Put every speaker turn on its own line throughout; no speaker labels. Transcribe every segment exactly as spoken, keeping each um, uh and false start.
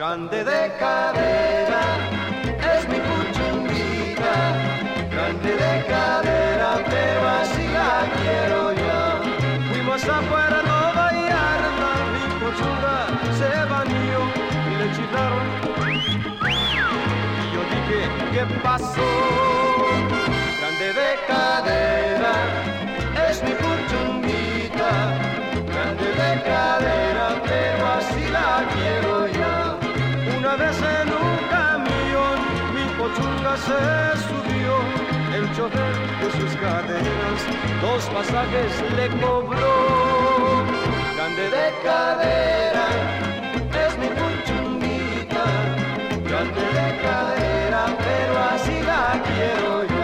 grande de cadera, es mi puchunguita, grande de cadera, pero así la quiero yo. Fuimos afuera, no Vallarta, mi puchunga se bañó y le chiflaron. Y yo dije, ¿qué pasó? Grande de cadera, es mi puchunguita, grande de cadera, pero así la quiero yo. Una vez en un camión, mi puchunga se subió, el chofer de sus caderas, dos pasajes le cobró. Grande de cadera, es mi puchunguita, grande de cadera, pero así la quiero yo.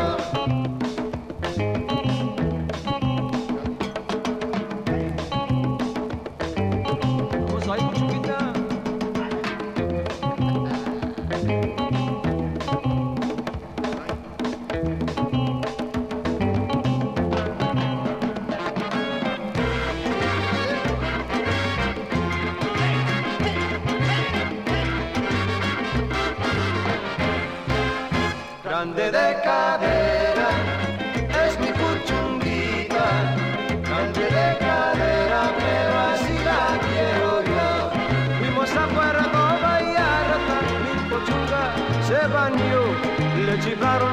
Grande de cadera, es mi puchunguita, grande de cadera, pero así la quiero yo. Fuimos afuera, no Vallarta, mi puchunga se bañó, le chiflaron.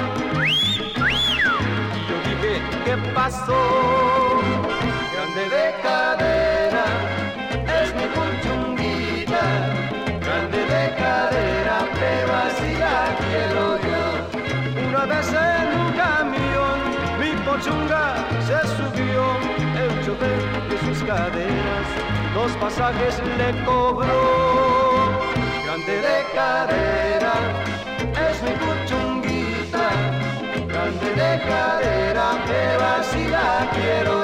Y yo dije, ¿qué pasó? Grande de cadera, es mi puchunguita, grande de cadera, pero así la quiero yo. Una vez en un camión, mi puchunga se subió, el chofer de sus caderas, dos pasajes le cobró. Grande de cadera, es mi puchunguita, grande de cadera, pero así la quiero